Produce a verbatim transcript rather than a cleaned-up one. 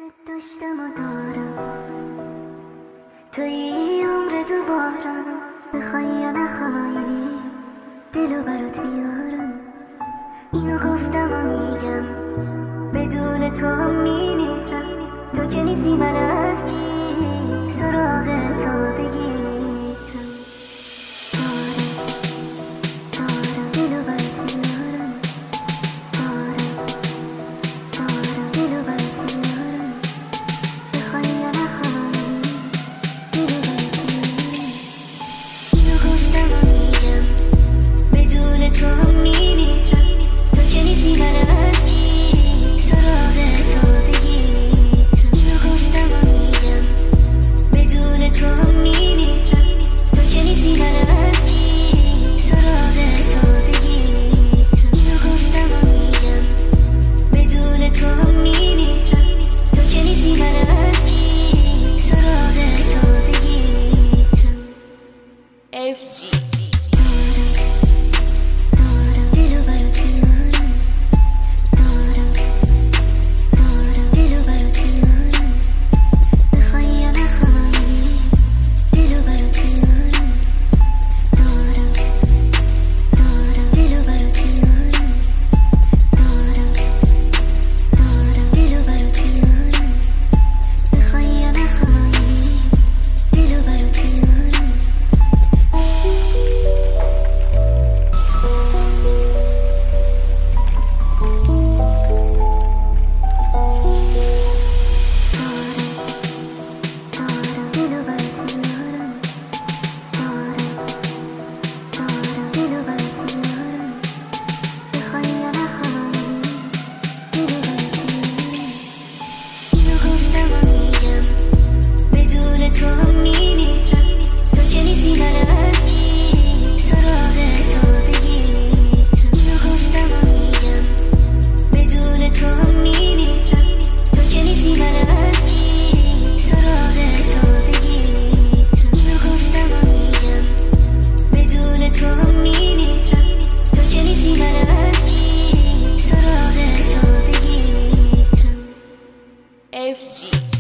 دوست داشتم و دارم توی عمر دوباره بخوای یا نخوایی دلو برات بیارم اینو گفتم و میگم بدون تو هم میمیرم تو که نیستی من از کی سراغ تو بگیرم دارم دارم دلو برات بیارم دارم دارم دلو برات بیارم بخوای یا نخوایی دلو برات بیارم اینو گفتم و میگم بدون تو هم میمیرم تو که نیستی من از کی سراغ تو بگیرم اینو گفتم و میگم بدون تو هم میمیرم تو که نیستی من از کی سراغ تو بگیرم اینو گفتم و میگم بدون تو هم میمیرم تو که نیستی من از کی سراغ تو بگیرم اف جی F G